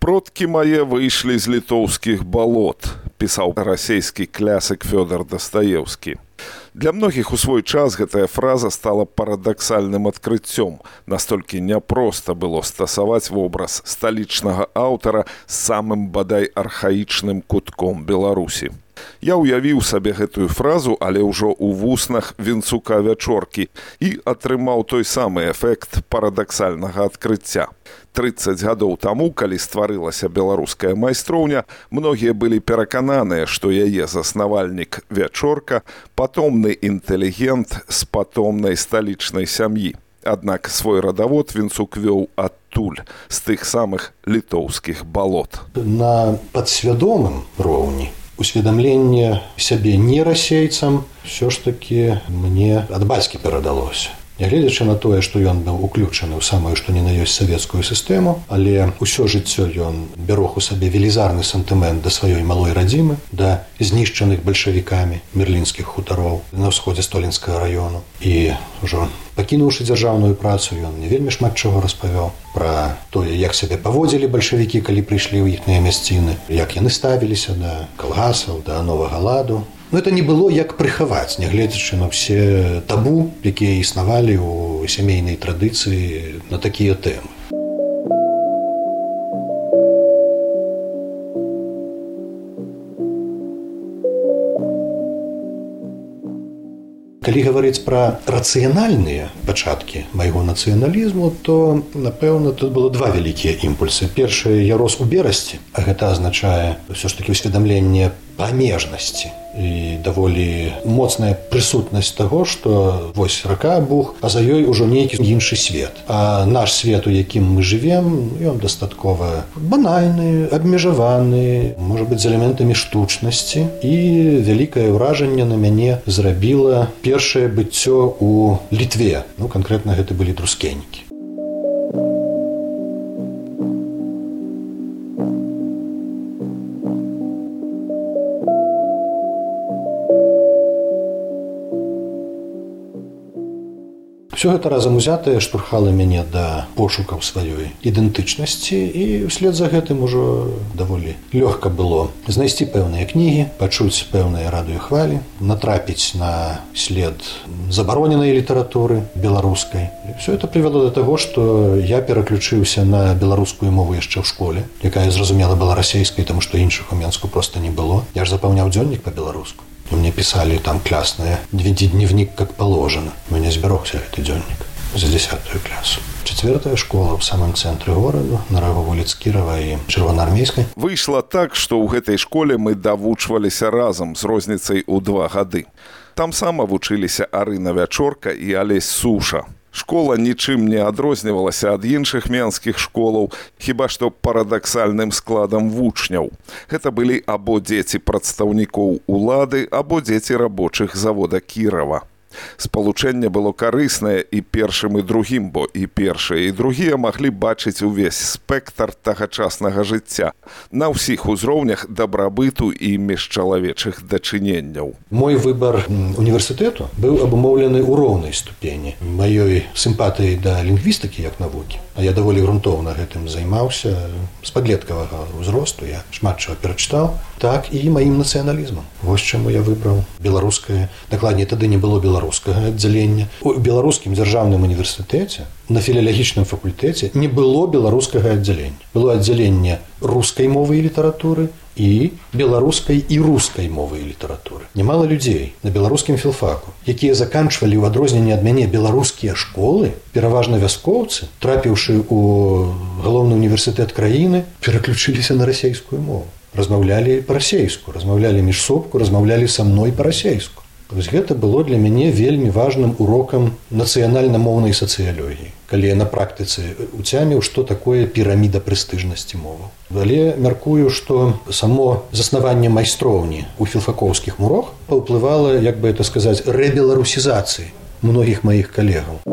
Продкі мае выйшлі з літоўскіх балот, пісаў расейскі клясык Фёдор Дастаеўскі. Для многіх у свой час гэтая фраза стала парадаксальным адкрыццём. Настолькі няпроста было стасаваць вобраз сталічнага аўтара з самым бадай архаічным кутком Беларусі. Я ўявіў сабе гэтую фразу, але ўжо ў вуснах Вінцука Вячоркі і атрымаў той самы эфект парадаксальнага адкрыцця. 30 гадоў таму, калі стварылася беларуская майстроўня, многія былі перакананыя, што яе заснавальнік Вячорка – патомны інтэлігент з патомнай сталічнай сям'і. Аднак свой радавод Вінцук вёў адтуль, з тых самых літоўскіх балот. На падсвядомым роўні усведамленне сябе не расейцам ўсё ж такі мне ад бацькі перадалося. Нягледзячы на тое, што ён быў уключаны ў самую што ні на ёсць савецкую сістэму, але ўсё жыццё ён бярог у сабе велізарны сантымент да сваёй малой радзімы, да знішчаных бальшавікамі мерлінскіх хутароў на ўсходзе Столінскага раёну. І ўжо пакінуўшы дзяржаўную працу, ён не вельмі шмат чаго распавёў пра тое, як сябе паводзілі бальшавікі, калі прыйшлі ў іхныя мясціны, як яны ставіліся да калгасаў, да новага ладу. Но это не было як прыхаваць, нягледзячы на ўсе табу, якія існавалі ў сямейнай традыцыі на такія тэмы. Калі гаварыць пра рацыянальныя пачаткі майго нацыяналізму, то, напэўна, тут было два вялікія імпульсы. Першы, я рос у Берасці, а гэта азначае ўсё ж такі ўсведамленне памежнасці і даволі моцная прысутнасць таго, што вось рака Буг, а за ёй ужо нейкі іншы свет. А наш свет, у якім мы жывем, ён дастаткова банальны, абмежаваны, можа быць, з элементамі штучнасці. І вялікае ўражанне на мяне зрабіла першае быццё ў Літве. Канкрэтна гэта былі друскеннікі. Усё гэта разам узятае штурхала мяне да пошукаў сваёй ідэнтычнасці, і ўслед за гэтым ужо даволі лёгка было знайсці пэўныя кнігі, пачуць пэўныя радыёхвалі, натрапіць на след забароненай літаратуры беларускай. Усё гэта прывяло да таго, што я пераключыўся на беларускую мову яшчэ ў школе, якая, зразумела, была расейскай, таму што іншых у Менску проста не было. Я ж запаўняў дзённік па-беларуску. Мне писали там классное дневник как положено. У меня сберегся этот дзённік за 10-ю классу. 4-я школа в самом центре города, на вуліц Кірова і Чырвонаармейскай. Выйшла так, што ў гэтай школе мы давучваліся разам з розніцай у 2 гады. Там сама вучыліся Арына Вячорка і Алесь Суша. Школа нічым не адрознівалася ад іншых менскіх школаў, хіба што парадаксальным складам вучняў. Гэта былі або дзеці прадстаўнікоў улады, або дзеці рабочых завода Кірова. Спалучэнне было карыснае і першым, і другім, бо і першыя, і другія маглі бачыць увесь спектр тагачаснага жыцця на ўсіх узроўнях дабрабыту і міжчалавечых дачыненняў. Мой выбар універсітэту быў абумоўлены ў роўнай ступені маёй сімпатыі да лінгвістыкі як навукі. А я даволі грунтоўна гэтым займаўся з падлеткавага ўзросту, я шмат чаго перачытаў, так і маім нацыяналізмам. Вось чаму я выбраў беларускае, дакладней, тады не было беларускага аддзялення. У беларускім дзяржаўным універсітэце на філалагічным факультэце не было беларускага аддзялення. Было аддзяленне рускай мовы і літаратуры і беларускай і рускай мовы і літаратуры. Нямала людзей на беларускім філфаку, якія заканчвалі ў адрозненне ад мяне беларускія школы, пераважна вяскоўцы, трапіўшы ў галоўны універсітэт краіны, пераключыліся на расейскую мову. Размаўлялі па-расейску, размаўлялі міжсобку, размаўлялі са мной па-расейску. Вось гэта было для мяне вельмі важным урокам нацыянальна-моўнай сацыялогіі, калі я на практыцы уцяміў, што такое піраміда прэстыжнасці моваў. Але мяркую, што само заснаванне майстроўні ў філфакоўскіх мурах паўплывала, як бы это сказаць, рэбеларусізацыі многіх маіх калегаў.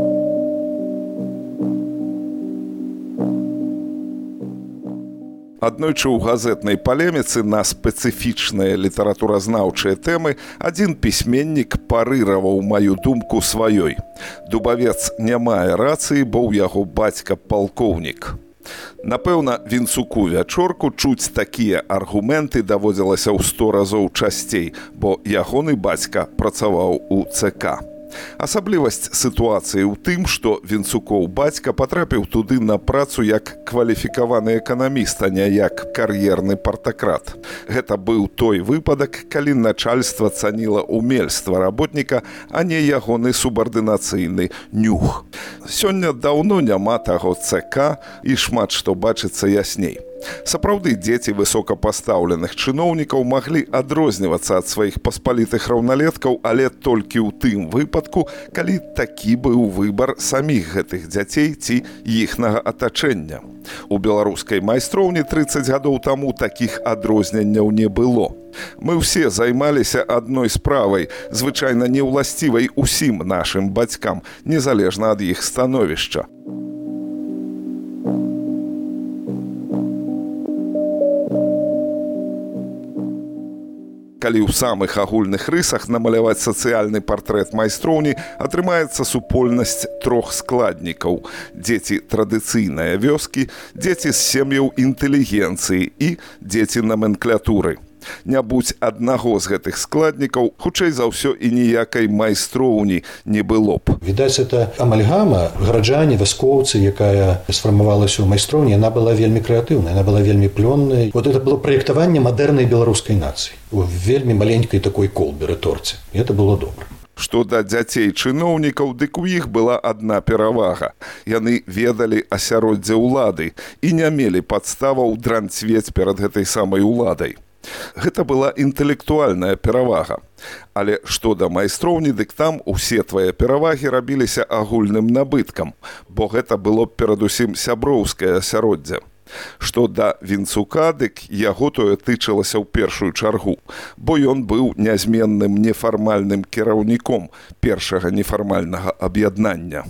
Аднойчы ў газетнай палеміцы на спецыфічныя літаратуразнаўчыя тэмы адзін пісьменнік парыраваў маю думку сваёй. Дубавец не мае рацыі, бо ў яго бацька палкоўнік. Напэўна, Вінцуку вячорку чуць такія аргументы даводзілася ў 100 разоў часцей, бо ягоны бацька працаваў у ЦК. Асаблівасць сітуацыі ў тым, што Вінцукоў бацька патрапіў туды на працу як кваліфікаваны эканаміст, а не як кар'ерны партакрат. Гэта быў той выпадак, калі начальства цаніла умельства работніка, а не ягоны субардынацыйны нюх. Сёння даўно няма таго ЦК і шмат што бачыцца ясней. Сапраўды, дзеці высокапастаўленых чыноўнікаў маглі адрознівацца ад сваіх паспалітых раўналеткаў, але толькі ў тым выпадку, калі такі быў выбар саміх гэтых дзяцей ці іхнага атачэння. У беларускай майстроўні 30 гадоў таму такіх адрозненняў не было. Мы ўсе займаліся адной справай, звычайна неўласцівай усім нашым бацькам, незалежна ад іх становішча. Калі ў самых агульных рысах намаляваць сацыяльны партрэт майстроўні, атрымаецца супольнасць 3 складнікаў: дзеці традыцыйныя вёскі, дзеці з сем'яў інтэлігенцыі і дзеці наменклатуры. Не будь аднаго з гэтых складнікаў, хутчэй за ўсё і ніякай майстроўні не было б. Відаць, это амальгама гараджане, вяскоўцы, якая сфармавалася ў майстроўні, яна была вельмі крэатыўнай, яна была вельмі плённай. Вот это было праектаванне мадэрнай беларускай нацыі у вельмі маленькай такой колбе, рэторцы. І это было добра. Што да дзяцей чыноўнікаў, дык у іх была адна перавага. Яны ведалі асяроддзе ўлады і не мелі падставаў дранцвець перад гэтай самай уладай. Гэта была інтэлектуальная перавага. Але што да майстроўні, дык там усе твае перавагі рабіліся агульным набыткам, бо гэта было перадусім сяброўскае асяроддзе. Што да Вінцука, дык яго тое тычылася ў першую чаргу, бо ён быў нязменным нефармальным кіраўніком першага нефармальнага аб'яднання.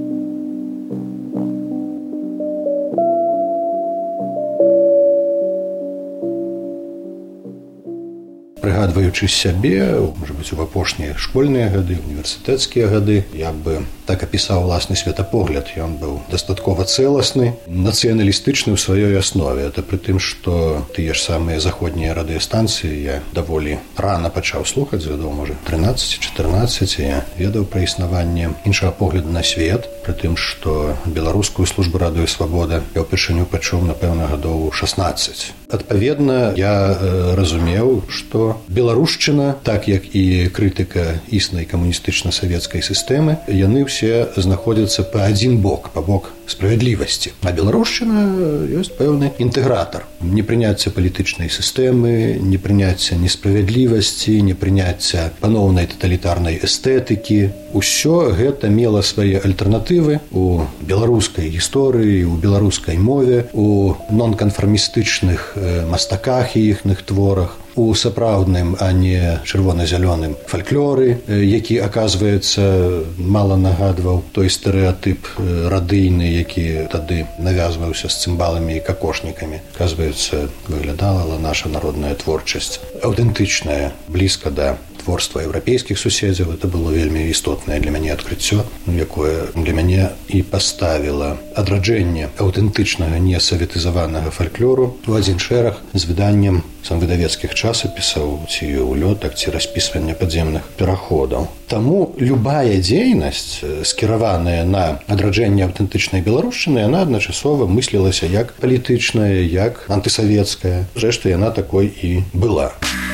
Прыгадваючы сябе, можа быць, у апошнія школьныя гады, універсітэцкія гады, я б так апісаў уласны светапогляд. Ён быў дастаткова цэласны, нацыяналістычны ў сваёй аснове. Это пры тым, што тыя ж самыя заходнія радыёстанцыі я даволі рана пачаў слухаць, гадоў, можа, 13-14, я ведаў пра існаванне іншага погляду на свет, пры тым, што беларускую службу радыё «Свабода» я ўпершыню пачуў, напэўна, гадоў 16. Адпаведна, я разумеў, што беларушчына, так як і крытыка існай камуністычна-савецкай сістэмы, яны ўсе знаходзяцца па адзін бок, па бок справядлівасці. А беларушчына ёсць пэўны інтэгратар. Непрыняцце палітычнай сістэмы, непрыняцце несправядлівасці, непрыняцце паноўнай таталітарнай эстэтыкі. Усё гэта мела свае альтэрнатывы у беларускай гісторыі, у беларускай мове, у нонканфармістычных мастаках і іхных творах, у сапраўдным, а не чырвона-зялёным фальклоры, які, аказваецца, мала нагадваў той стэрэатып радыйны, які тады навязваўся з цымбаламі і какошнікамі. Аказваецца, выглядала наша народная творчасць аўтэнтычная, блізка да творства еўрапейскіх суседзяў. Это было вельмі істотнае для мяне адкрыццё, якое для мяне і паставіла адраджэнне аўтэнтычнага несаветызаванага фальклору у адзін шэраг з выданнем самвыдавецкіх часопісаў ці ўлётак, ці распісвання падземных пераходаў. Таму любая дзейнасць, скіраваная на адраджэнне аўтэнтычнай беларушчыны, яна адначасова мыслілася як палітычная, як антысавецкая. Зрэшты, яна такой і была.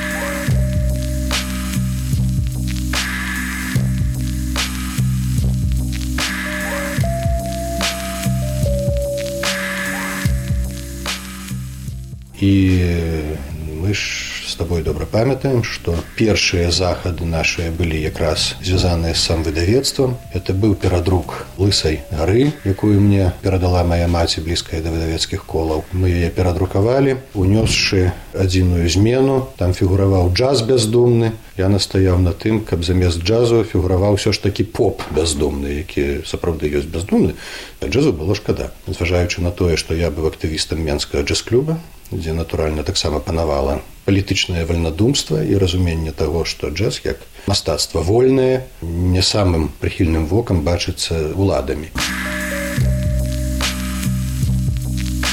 І мы ж з табой добра памятаем, што першыя захады нашыя былі якраз звязаныя з самвыдавецтвам. Это быў перадрук «Лысай гары», якую мне перадала мая маці, блізкая да выдавецкіх колаў. Мы яе перадрукавалі, унёсшы адзіную змену. Там фігураваў джаз бяздумны. Я настаяў на тым, каб замест джазу фігураваў ўсё ж такі поп бяздумны, які сапраўды ёсць бяздумны. А джазу было шкада. Зважаючы на тое, што я быў актывістам менскага джаз-клуба, дзе, натуральна, таксама панавала палітычнае вальнадумства і разуменне таго, што джаз, як мастацтва вольнае, не самым прыхільным вокам бачыцца ўладамі.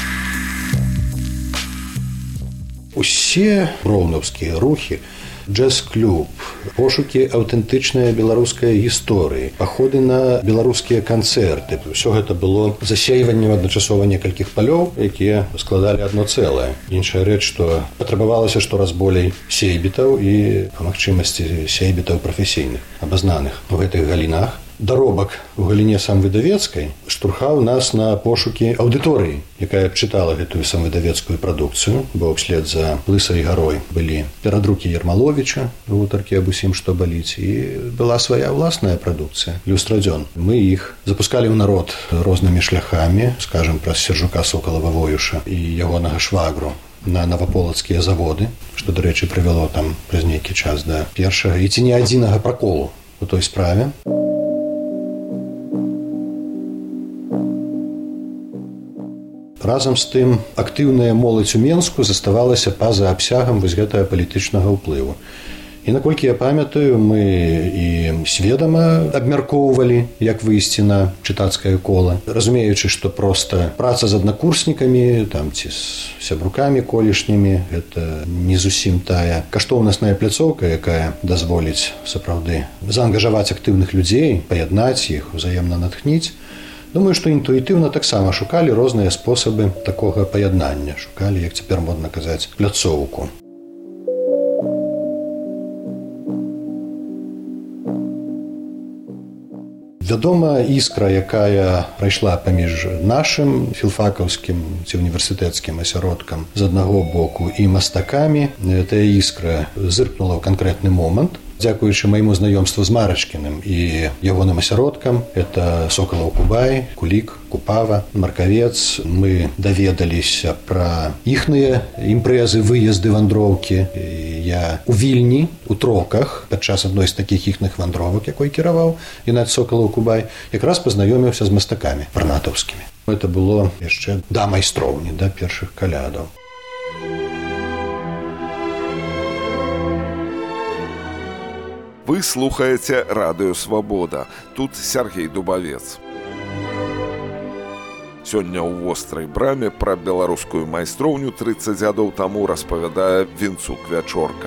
Усе броўнаўскія рухі, джаз-клуб, пошукі аўтэнтычнай беларускай гісторыі, паходы на беларускія канцэрты. Усё гэта было засейваннем адначасова некалькіх палёў, якія складалі адно цэлае. Іншая рэч, што патрабавалася штораз болей сейбітаў і, па магчымасці, сейбітаў прафесійных, абазнаных у гэтых галінах. Даробак у галіне самвыдавецкай штурхаў нас на пошукі аўдыторыі, якая б чытала гэтую самвыдавецкую прадукцыю, бо ўслед за Лысай гарой былі перадрукі Ермаловіча, гутаркі аб усім, што баліць, і была свая ўласная прадукцыя, люстрадзён. Мы іх запускалі ў народ рознымі шляхамі, скажам, праз Сержука Сокалава-Воюша і ягонага швагру на наваполацкія заводы, што, дарэчы, прывяло там праз нейкі час да першага і ці не адзінага праколу у той справе. Разам з тым, актыўная моладзь у Менску заставалася па-за абсягам вось гэтага палітычнага ўплыву. І наколькі я памятаю, мы і сведама абмяркоўвалі, як выйсці на чытацкае кола, разумеючы, што проста праца з аднакурснікамі, там, ці з сябрукамі колішнімі, гэта не зусім тая каштоўнасная пляцоўка, якая дазволіць сапраўды заангажаваць актыўных людзей, паяднаць іх, узаемна натхніць. Думаю, што інтуітыўна таксама шукалі розныя спосабы такога паяднання. Шукалі, як цяпер модна казаць, пляцоўку. Вядома, іскра, якая прайшла паміж нашым філфакаўскім ці універсітэцкім асяродкам з аднаго боку і мастакамі, тая іскра зыркнула ў канкрэтны момант. Дзякуючы майму знаёмству з Марачкіным і ягоным асяродкам, это Сокалаў Кубай, Кулік, Купава, Маркавец, мы даведаліся пра іхныя імпрэзы, выезды, вандроўкі. Я у Вільні, у Троках, падчас адной з такіх іхных вандровак, якой кіраваў Геннадзь Сокалаў Кубай, якраз пазнаёміўся з мастакамі варнатаўскімі. Это было яшчэ да майстроўні, да першых калядаў. Вы слухаеце радыё «Свабода». Тут Сергей Дубавец. Сёння ў вострай браме пра беларускую майстроўню 30 гадоў таму распавядае Вінцук Вячорка.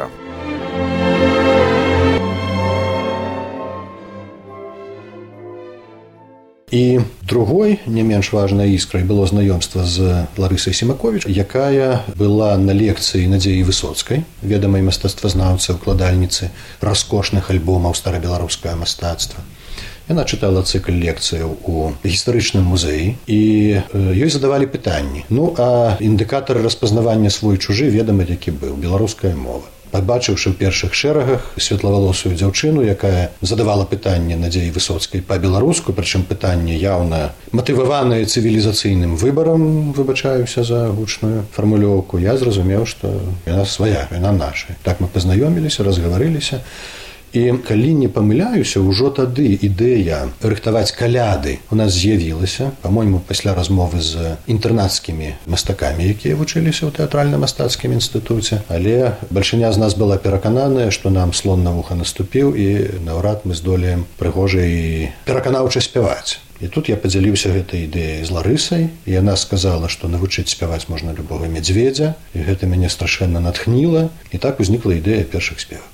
І другой, не менш важнай іскрай, было знаёмства з Ларысай Семаковіч, якая была на лекцыі Надзеі Высоцкай, ведамай мастацтвазнаўцы, укладальніцы раскошных альбомаў старабеларускага мастацтва. Яна чытала цыкл лекцыяў у гістарычным музеі, і ёй задавалі пытанні. Ну, а індыкатар распазнавання свой-чужы ведамы, які быў, беларуская мова. Пабачыўшы ў першых шэрагах светлавалосую дзяўчыну, якая задавала пытанне Надзеі Высоцкай па-беларуску, прычым пытанне яўна матываванае цывілізацыйным выбарам, выбачаюся за гучную фармулёўку, я зразумеў, што яна свая, яна наша. Так мы пазнаёміліся, разгаварыліся. І калі не памыляюся, ўжо тады ідэя рыхтаваць каляды у нас з'явілася, па-мойму, пасля размовы з інтэрнацкімі мастакамі, якія вучыліся ў тэатральна-мастацкім інстытуце. Але бальшыня з нас была перакананая, што нам слон на вуха наступіў, і наўрад мы здолеем прыгожа і пераканаўча спяваць. І тут я падзяліўся гэтай ідэяй з Ларысай, і яна сказала, што навучыць спяваць можна любога мядзведзя, і гэта мяне страшэнна натхніла, і так узнікла ідэя першых спевак.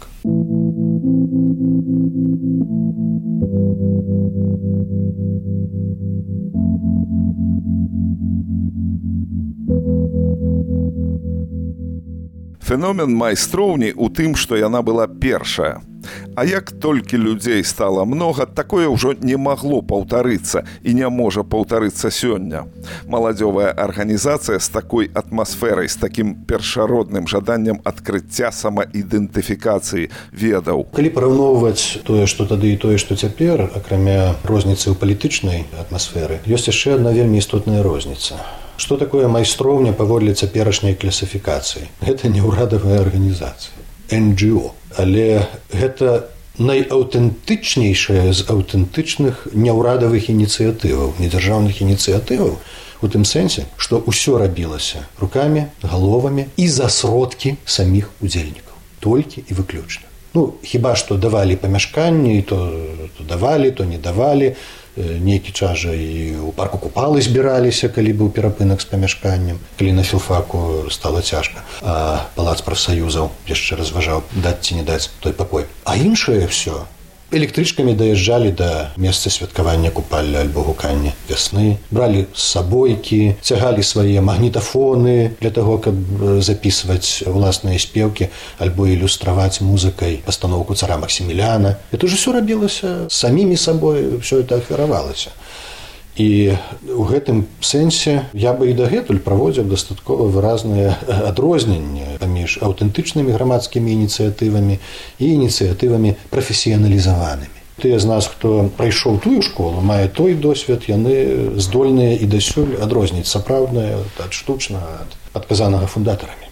Феномен майстроўні ў тым, што яна была першая. А як толькі людзей стала многа, такое ўжо не магло паўтарыцца і не можа паўтарыцца сёння. Маладзёвая арганізацыя з такой атмасферай, з такім першародным жаданнем адкрыцця самаідэнтыфікацыі ведаў. Калі параўноўваць тое, што тады і тое, што цяпер, акрамя розніцы ў палітычнай атмасферы, ёсць яшчэ адна вельмі істотная розніца. Што такое майстроўня паводле цяперашняй класіфікацыі? Гэта не ўрадавая арганізацыя. NGO. Але гэта найаўтэнтычнейшая з аўтэнтычных няўрадавых ініцыятываў, недзяржаўных ініцыятываў, у тым сэнсе, што ўсё рабілася рукамі, галовамі і за сродкі саміх удзельнікаў. Толькі і выключна. Ну, хіба што давалі памяшканні, то давалі, то не давалі. Нейкі час жа і ў парку Купалы збіраліся, калі быў перапынак з памяшканнем, калі на філфаку стала цяжка. А палац прафсаюзаў яшчэ разважаў, даць ці не даць той пакой. А іншае ўсё электрычкамі даязджалі да месца святкавання купалля альбо гукання вясны, бралі з сабойкі, цягалі свае магнітафоны для таго, каб запісваць уласныя спеўкі альбо ілюстраваць музыкай пастаноўку цара Максіміляна. Это ж усё рабілася самімі сабой, ўсё это ахвяравалася. І ў гэтым сэнсе я бы і дагэтуль праводзіў дастаткова выразныя адрозненні паміж аўтэнтычнымі грамадскімі ініцыятывамі і ініцыятывамі прафесіяналізаванымі. Тыя з нас, хто прайшоў тую школу, мае той досвед, яны здольныя і дасюль адрозніць сапраўднае ад штучнага, ад адказанага фундатарамі.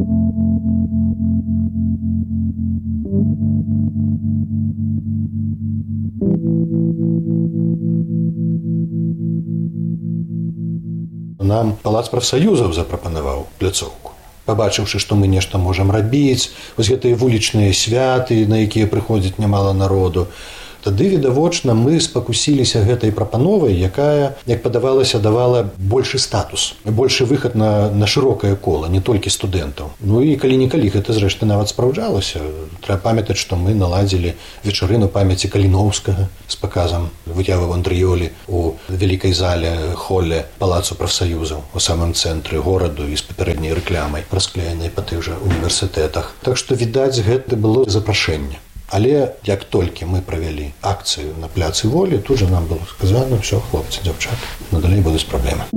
Нам палац прафсаюзаў запрапанаваў пляцоўку. Пабачыўшы, што мы нешта можам рабіць, вось гэтыя вулічныя святы, на якія прыходзіць нямала народу, тады, відавочна, мы спакусіліся гэтай прапановай, якая, як падавалася, давала большы статус, большы выхад на шырокае кола, не толькі студэнтаў. Ну і калі-нікалі гэта, зрэшты, нават спраўджалася. Трэба памятаць, што мы наладзілі вечарыну памяці Каліноўскага з паказам выявы Андрыёлі у вялікай зале, холле палацу прафсаюзаў у самым цэнтры гораду і з папярэдняй рэклямай, расклеенай па тых жа універсітэтах. Так што, відаць, гэта было запрашэнне. Але як толькі мы правялі акцыю на пляцы Волі, тут жа нам было сказано: «Все, хлопцы, дзяўчаты, надалей будуць праблемы».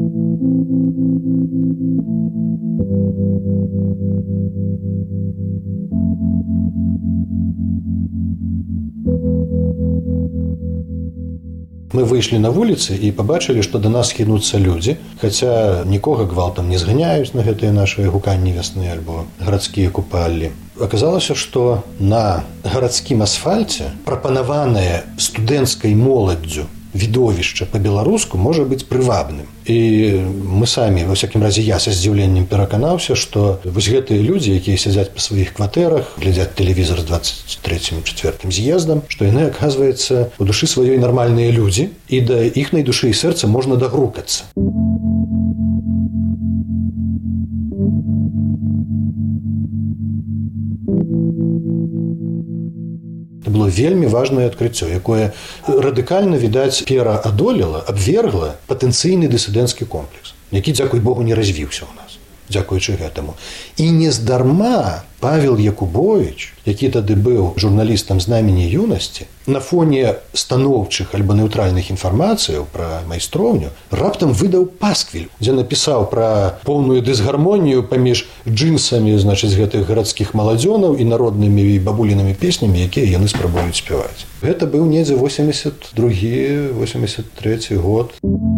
Мы выйшлі на вуліцы і пабачылі, што да нас хінуцца людзі, хаця нікога гвалтам не зганяюць на гэтыя нашы гуканні вясны альбо гарадскія купаллі. Аказалася, што на гарадскім асфальце прапанаванае студэнцкай моладдзю відовішча па-беларуску можа быць прывабным. І мы самі, ва ўсякім разе я са здзіўленнем пераканаўся, што вось гэтыя людзі, якія сядзяць па сваіх кватэрах, глядзяць тэлевізар з 23-м, 4-м з'ездам, што яны, аказваецца, у душы сваёй нармальныя людзі, і да іхнай душы і сэрца можна дагрукацца. Это было вельмі важнае адкрыццё, якое радыкальна, відаць, пераадолела, абвергла патэнцыйны дысідэнцкі комплекс, які, дзякуй Богу, не развіўся ў нас, дзякуючы гэтаму. І нездарма Павел Якубович, які тады быў журналістам знамені юнасці, на фоне станоўчых альбо нейтральных інфармацыяў пра майстроўню раптам выдаў пасквіль, дзе напісаў пра поўную дысгармонію паміж джинсамі, значыць, гэтых гарадскіх маладзёнаў і народнымі і бабулінымі песнямі, якія яны спрабуюць спяваць. Гэта быў недзе 82-83 год.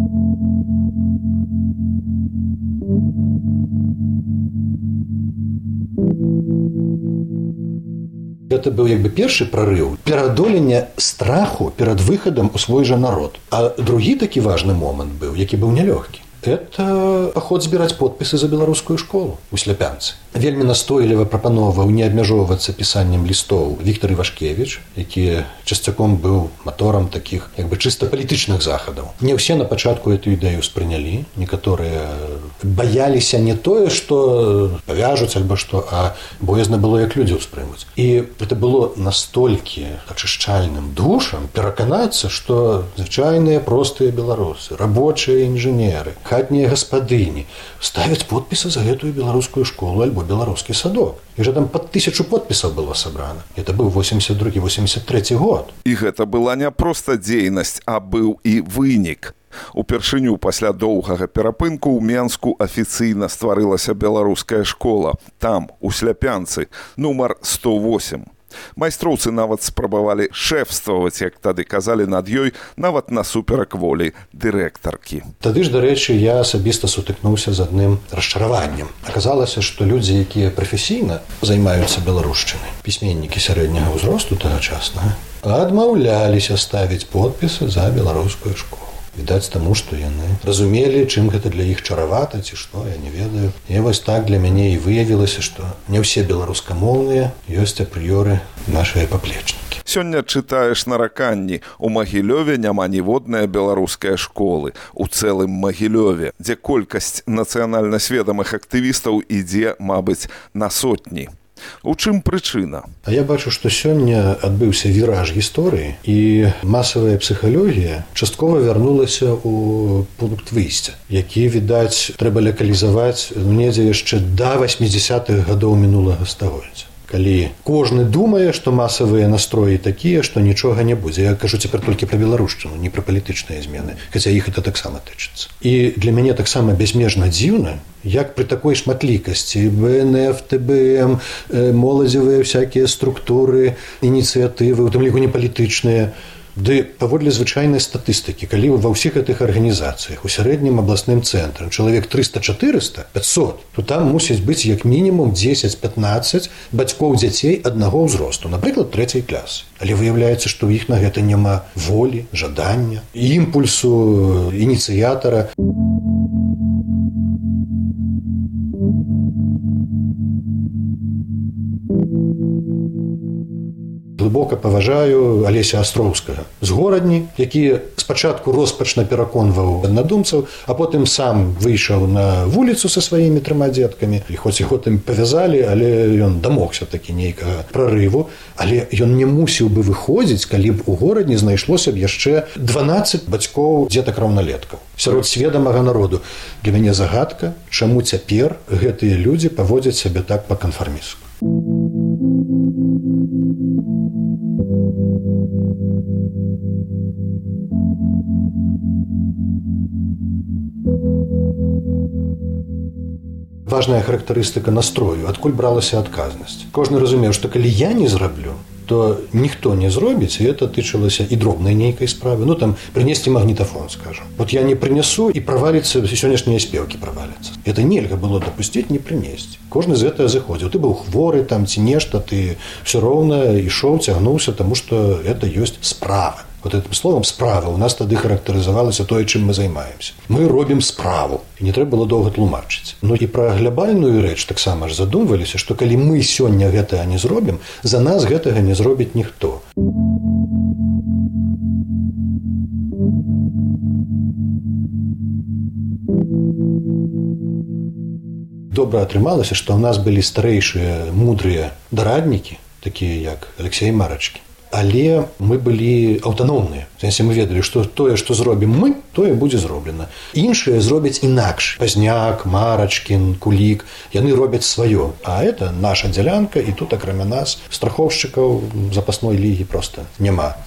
Гэта быў як бы першы прарыў пераадолення страху перад выхадам у свой жа народ. А другі такі важны момант быў, які быў нялёгкі. Это паход збіраць подпісы за беларускую школу у Сляпянцы. Вельмі настойліва прапаноўваў не абмяжоўвацца пісаннем лістоў Віктор Івашкевіч, які часцяком быў маторам такіх як бы чыста палітычных захадаў. Не ўсе на пачатку эту ідэю спрынялі, некаторыя баяліся не тое, што павяжуць альбо што, а боязна было, як людзі ўспрымуць. І гэта было настолькі ачышчальным душам пераканацца, што звычайныя простыя беларусы, рабочыя інжынеры, хатнія гаспадыні ставяць подпісы за гэтую беларускую школу альбо беларускі садок. І ж там пад 1000 подпісаў было сабрана. Это быў 82-83 год. І гэта была не проста дзейнасць, а быў і вынік. Упершыню пасля доўгага перапынку ў Менску афіцыйна стварылася беларуская школа. Там, у Сляпянцы, нумар 108. Майстроўцы нават спрабавалі шэфстваваць, як тады казалі, над ёй, нават насуперак волі дырэктаркі. Тады ж, дарэчы, я асабіста сутыкнуўся з адным расчараваннем. Аказалася, што людзі, якія прафесійна займаюцца беларушчынай, пісьменнікі сярэдняга ўзросту тагачаснага, адмаўляліся ставіць подпісы за беларускую школу. Відаць таму, што яны разумелі, чым гэта для іх чаравата, ці што, я не ведаю. І вось так для мяне і выявілася, што не ўсе беларускамоўныя ёсць апрыёры нашыя паплечнікі. Сёння чытаеш нараканні. У Магілёве няма ніводнай беларускай школы. У цэлым Магілёве, дзе колькасць нацыянальна сведамых актывістаў ідзе, мабыць, на сотні. У чым прычына? А я бачу, што сёння адбыўся віраж гісторыі, і масавая псіхалогія часткова вярнулася ў пункт выйсця, які, відаць, трэба лакалізаваць недзе яшчэ да 80-х гадоў мінулага стагоддзя. Калі кожны думае, што масавыя настроі такія, што нічога не будзе. Я кажу цяпер толькі пра беларушчыну, не пра палітычныя змены, хаця іх это таксама тычыцца. І для мяне таксама бязмежна дзіўна, як пры такой шматлікасці БНФ, ТБМ, моладзевыя всякія структуры, ініцыятывы, у тым ліку не палітычныя, ды паводле звычайнай статыстыкі, калі ва ўсіх гэтых арганізацыях у сярэднім абласным цэнтры чалавек 300-400, 500, то там мусіць быць як мінімум 10-15 бацькоў дзяцей аднаго ўзросту, напрыклад, 3-й класы. Але выяўляецца, што ў іх на гэта няма волі, жадання, імпульсу, ініцыятара. Глыбока паважаю Алеся Астроўскага з Горадні, які спачатку роспачна пераконваў аднадумцаў, а потым сам выйшаў на вуліцу са сваімі 3 дзеткамі. І хоць яго там павязалі, але ён дамогся такі нейкага прарыву, але ён не мусіў бы выходзіць, калі б у Горадні знайшлося б яшчэ 12 бацькоў дзетак-раўналеткаў сярод сведамага народу. Для мяне загадка, чаму цяпер гэтыя людзі паводзяць сябе так па-канфармістку. Важная характарыстыка настрою, адкуль бралася адказнасць. Кожны разумеў, што калі я не зраблю, то ніхто не зробіць, і это тычылася і дробнай нейкай справы. Ну, там, прынесці магнітафон, скажам. Вот я не прынясу, і праваліцца, сённяшнія спевкі праваляцца. Это нельга было дапусціць, не прынесці. Кожны з гэтага заходзіў. Ты быў хворы там ці нешта, ты все роўна ішоў, цягнуўся, таму што это ёсць справа. Вот этим словом справа у нас тады характарызавалася тое, чым мы займаемся. Мы робім справу, і не трэба было доўга тлумачыць. Ну і пра глябальную рэч таксама ж задумваліся, што калі мы сёння гэтага не зробім, за нас гэтага не зробіць ніхто. Добра атрымалася, што ў нас былі старэйшыя мудрыя дараднікі, такія як Алексей Марачкін. Але мы былі аўтаномныя. Мы ведалі, што тое, што зробім мы, тое будзе зроблена. Іншыя зробяць інакш. Пазняк, Марачкін, Кулік, яны робяць сваё. А это наша дзялянка, і тут, акрамя нас, страхоўшчыкаў запасной лігі проста няма.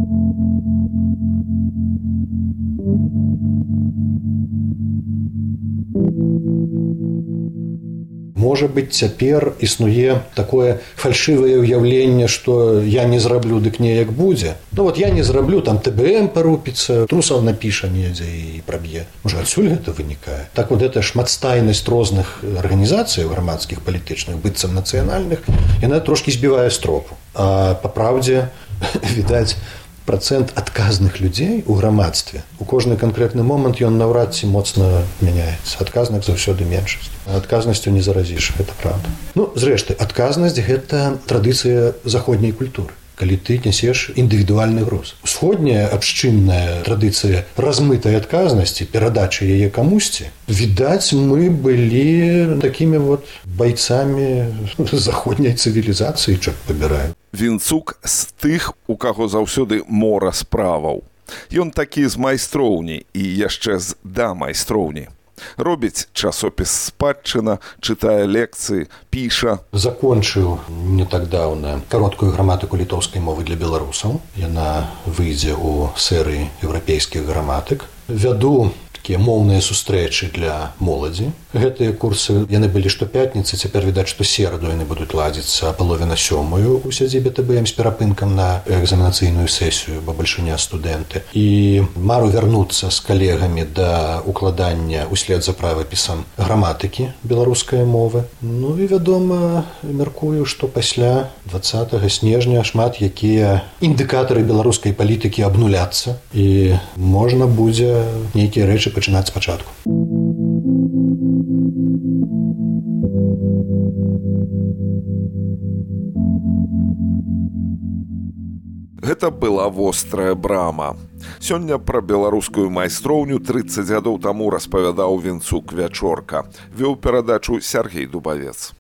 Можа быць, цяпер існуе такое фальшывае ўяўленне, што я не зраблю, дык неяк будзе. Ну вот я не зраблю, там ТБМ парупіцца, Трусаў напіша недзе і праб'е. Можа, адсюль гэта вынікае. Так вот эта шматстайнасць розных арганізацый грамадскіх, палітычных, быццам нацыянальных, яна трошкі збівае з тропу. А па праўдзе, відаць, працэнт адказных людзей у грамадстве у кожны канкрэтны момант ён наўрад ці моцна мяняецца. Адказных заўсёды меншасць. Адказнасцю не заразіш, гэта правда. Ну, зрэшты, адказнасць гэта традыцыя заходняй культуры. Калі ты нясеш індывідуальны груз. Усходняя абшчынная традыцыя размытай адказнасці, перадачы яе камусьці, відаць, мы былі такімі вот байцамі заходняй цывілізацыі, чак пабіраем. Вінцук з тых, у каго заўсёды мора справаў. Ён такі з майстроўні і яшчэ з да майстроўні. Робіць часопіс «Спадчына», чытае лекцыі, піша. Закончыў не так даўна кароткую граматыку літоўскай мовы для беларусаў. Яна выйдзе ў серыі еўрапейскіх граматык. Вяду такія моўныя сустрэчы для моладзі. Гэтыя курсы, яны былі штопятніцы, цяпер відаць, што сераду яны будуць ладзіцца 6:30 у сядзібе ТБМ з перапынкам на экзаменацыйную сесію, бо бальшыня студэнты. І мару вярнуцца з калегамі да укладання услед за правапісам граматыкі беларускай мовы. Ну і, вядома, мяркую, што пасля 20 снежня шмат якія індыкатары беларускай палітыкі абнуляцца, і можна будзе нейкія рэчы пачынаць спачатку. Гэта была вострая брама. Сёння пра беларускую майстроўню 30 гадоў таму распавядаў Вінцук Вячорка. Вёў перадачу Сяргей Дубавец.